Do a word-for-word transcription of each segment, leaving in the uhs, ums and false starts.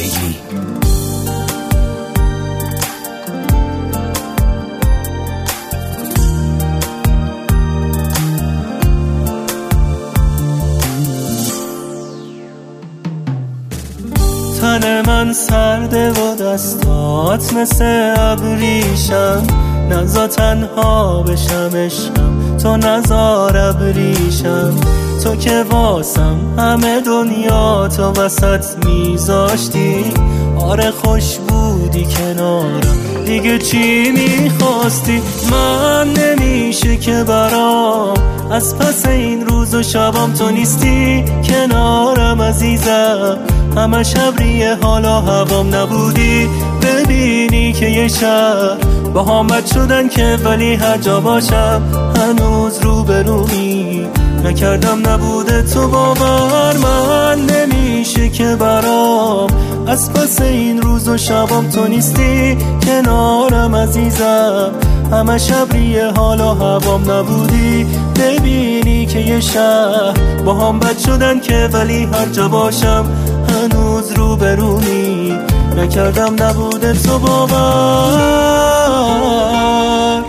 زندگی. تن من سرده و دستات مثل ابریشم، نزا تنها بشم عشقم، تو نزار ابریشم. تو که واسم همه دنیا تو وسط میذاشتی، آره خوش بودی کنارم، دیگه چی میخواستی؟ من نمیشه که برام از پس این روز و شبام تو نیستی کنارم عزیزم. همه شبریه حالا هوام نبودی، ببینی که یه شب با هم بد شدن که ولی هر جا باشم هنوز رو برومی نکردم نبوده تو باور. من نمیشه که برام از پس این روز و شبام تو نیستی کنارم عزیزم. همه شبریه حالا هوام نبودی، ببینی که یه شب با هم بد شدن که ولی هر جا باشم هنوز رو برونی نکردم نبوده تو باور.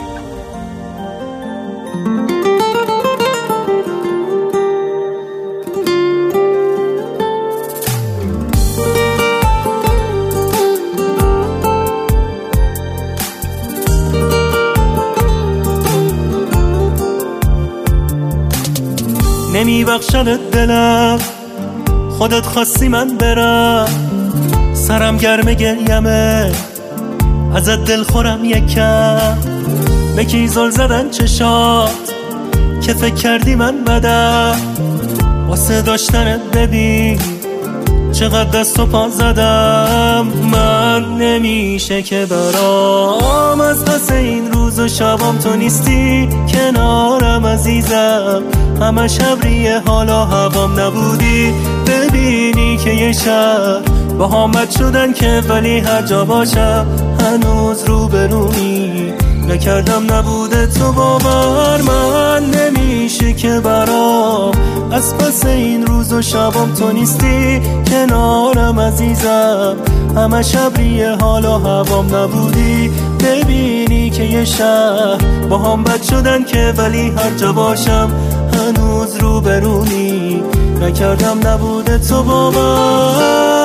نمیبخشنت دلم، خودت خواستی من برم، سرم گرم گریمه ازت دل خورم یکم. به کی زل زدن چشات که فکر کردی من بدم، واسه داشتنت ببین چقدر دست و پا زدم. من نمیشه که برام از پس این روز و شبام تو نیستی کنارم عزیزم. همه شبریه حالا هوام نبودی، ببینی که یه شب با هم بد شدن که ولی هر جا باشم هنوز رو برونی نکردم نبوده تو باور. من نمیشه که برام از پس این روز و شبام تو نیستی کنارم عزیزم. همه شبریه حالا هوام نبودی، ببینی که یه شب با هم بد شدن که ولی هر جا باشم هنوز رو برونی نکردم نبوده تو باور.